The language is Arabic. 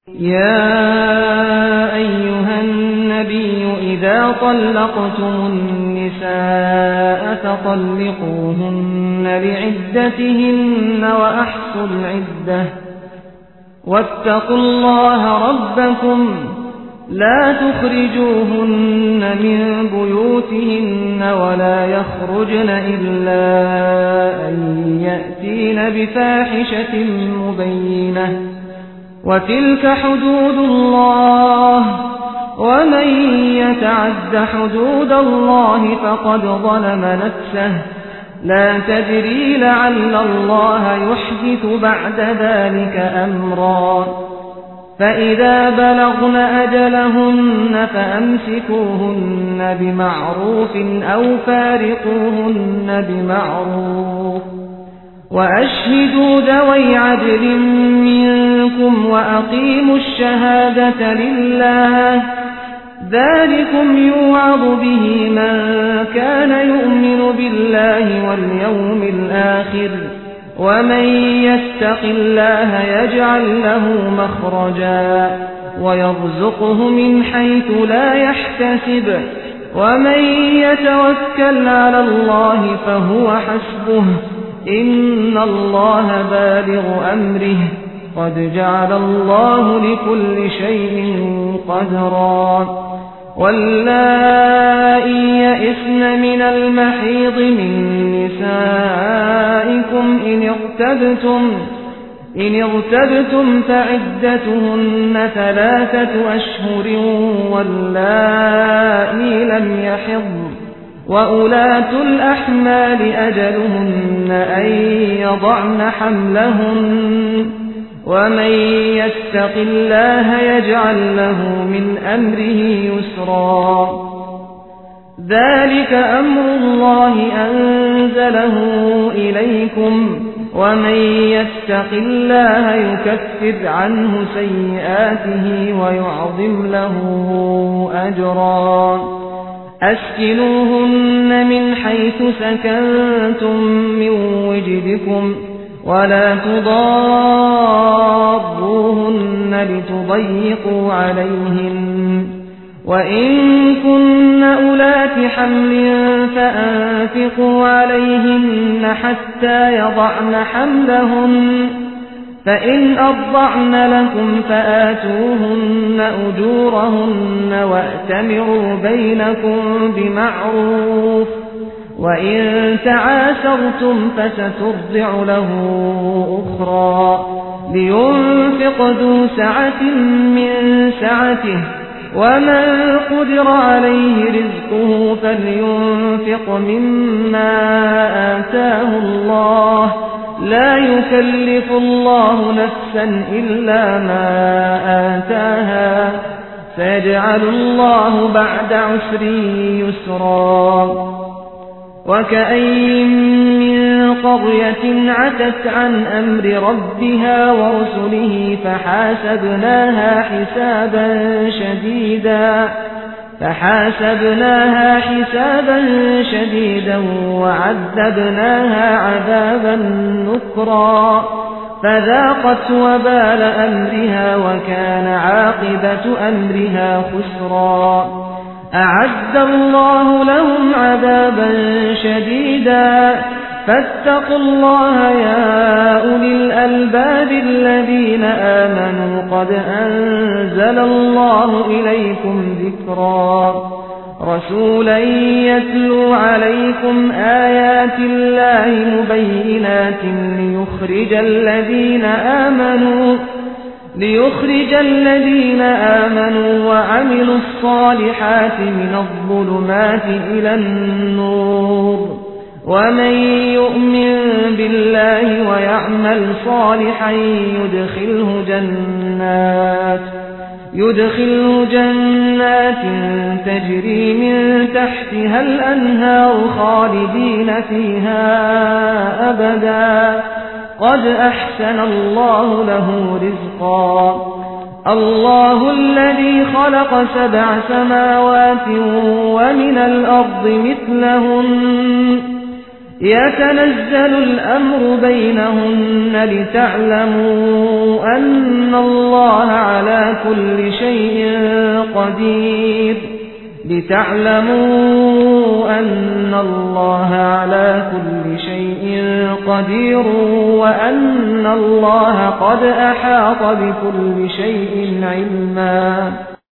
يا أيها النبي إذا طلقتم النساء فطلقوهن لعدتهن وأحصوا العدة واتقوا الله ربكم لا تخرجوهن من بيوتهن ولا يخرجن إلا أن يأتين بفاحشة مبينة وتلك حدود الله ومن يتعد حدود الله فقد ظلم نفسه لا تدري لعل الله يحدث بعد ذلك أمرا فإذا بلغن أجلهن فأمسكوهن بمعروف أو فارقوهن بمعروف وأشهدوا ذوي عدل منكم وأقيموا الشهادة لله ذلكم يوعظ به من كان يؤمن بالله واليوم الآخر ومن يتق الله يجعل له مخرجا ويرزقه من حيث لا يحتسب ومن يتوكل على الله فهو حسبه إن الله بالغ أمره قد جعل الله لكل شيء قدرا واللائي يئسن من المحيض من نسائكم إن ارتبتم فعدتهن 3 أشهر واللائي لم يحضن وأولاة الأحمال أجلهن أن يضعن حملهن ومن يتق الله يجعل له من أمره يسرا ذلك أمر الله أنزله إليكم ومن يتق الله يكفر عنه سيئاته ويعظم له أجرا أسكنوهن من حيث سكنتم من وجدكم ولا تضاروهن لتضيقوا عليهن وإن كن أولات حمل فأنفقوا عليهن حتى يضعن حملهن فإن أرضعن لكم فآتوهن أجورهن وأتمروا بينكم بمعروف وإن تعاسرتم فسترضع له أخرى لينفق ذو سعة من سعته ومن قدر عليه رزقه فلينفق مما آتاه الله لا يكلف الله نفسا إلا ما آتاها سيجعل الله بعد عسر يسرا وكأين من قرية عتت عن أمر ربها ورسله فحاسبناها حسابا شديدا وعذبناها عذابا نكرا فذاقت وبال أمرها وكان عاقبة أمرها خسرا أعد الله لهم عذابا شديدا فاتقوا الله يا أولي الألباب الذين آمنوا قد أنزل الله إليكم ذكرا رسولا يتلو عليكم آيات الله مبينات ليخرج الذين آمنوا وعملوا الصالحات من الظلمات إلى النور ومن يؤمن بالله ويعمل صالحا يدخله جنات تجري من تحتها الأنهار خالدين فيها أبدا قد أحسن الله له رزقا الله الذي خلق 7 سماوات ومن الأرض مثلهن يتنزل الأمر بينهن لتعلموا أن الله على على كل شيء قدير لتعلموا أن الله على كل شيء قدير وأن الله قد أحاط بكل شيء علما